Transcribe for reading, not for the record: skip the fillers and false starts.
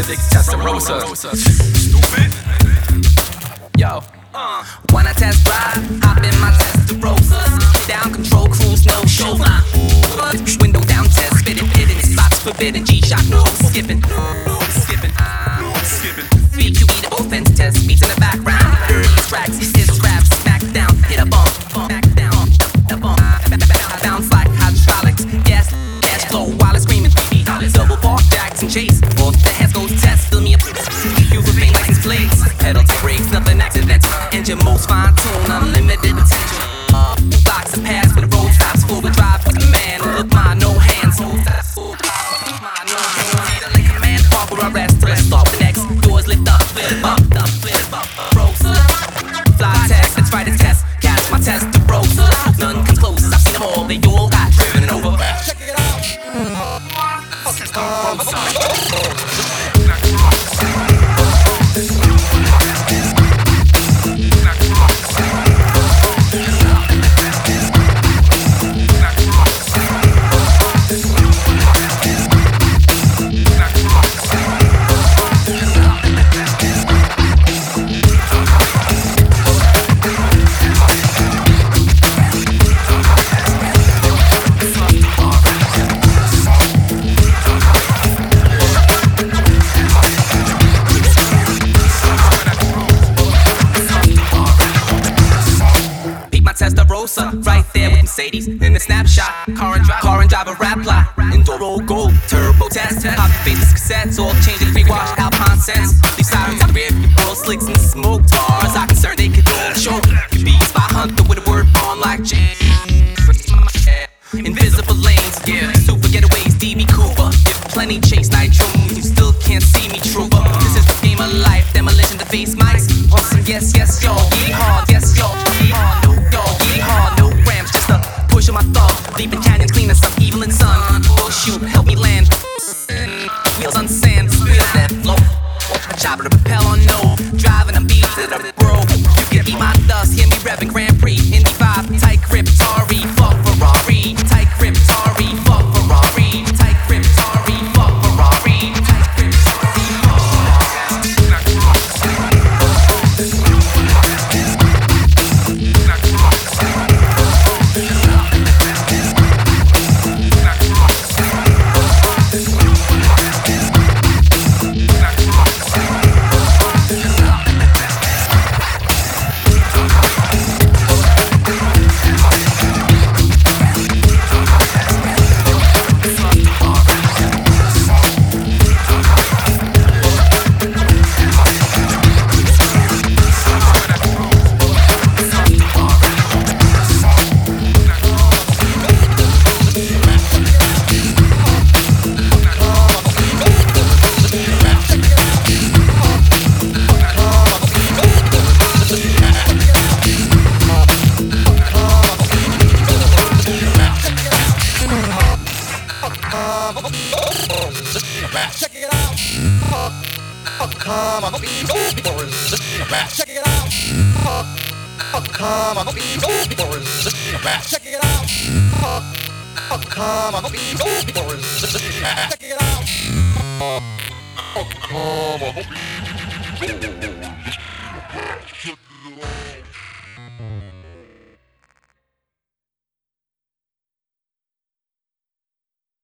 Big Testarossa. Stupid. Yo. Wanna test drive? Hop in my Testarossa. Down control, cruise, no chauffeur. Window down test, spit it, hidden spots forbidden. G-Shock, no skipping. Skipping. VQE the offense test, beats in the background. These tracks, his raps, smack down, hit a bump, back down, a bump. Bounce like hydraulics, gas flow while it's screaming. Double ball, jacks and chase. All the heads goes test, fill me up. You for pain like his blades. Pedal to brakes, nothing accidental. Engine most fine tune, unlimited potential. Blocks and pass for the road stops, four-wheel drive. Man, look mine, no hands. Like a man, park where I rest. Let's start the next. Doors lift up, flip up, Rose. Fly test, let's write a test. Catch my test to Rose. None comes close, I've seen them all. They all got driven over. Check it out. Testarossa, right there with Mercedes in the snapshot. Car and drive a rap plot. Enduro gold, turbo test. Pop faceless cassettes, all changing free wash. Alpine sense, leave sirens out rear. Roll slicks and smoke tars. I concern they could all show. Beats by Hunter with a word bomb like J. Invisible lanes, yeah. Super getaways, DB Cooper. If plenty chase nitro, you still can't see me trooper. This is the game of life, demolition to face mics. Awesome, yes, yo. Yeehaw, yes, yo. Yeehaw, no. Yeehaw, no grams, just a push of my thumb. Leaping canyons, clean as some evil and sun. Oh shoot, help me land. Wheels on sand, wheels that flow. Chopper to propel on no. Driving a beat to the bro. You can eat my dust, hear me revving Grand Prix. Indy 5, tight grip, Atari, fuck Ferrari. Tight grip, Atari, fuck Ferrari. Tight grip, Atari, fuck Ferrari. Tight grip, Atari, Check it out. Come on, check it out. Check it out. Come on, check it out. Check it out. Check it out.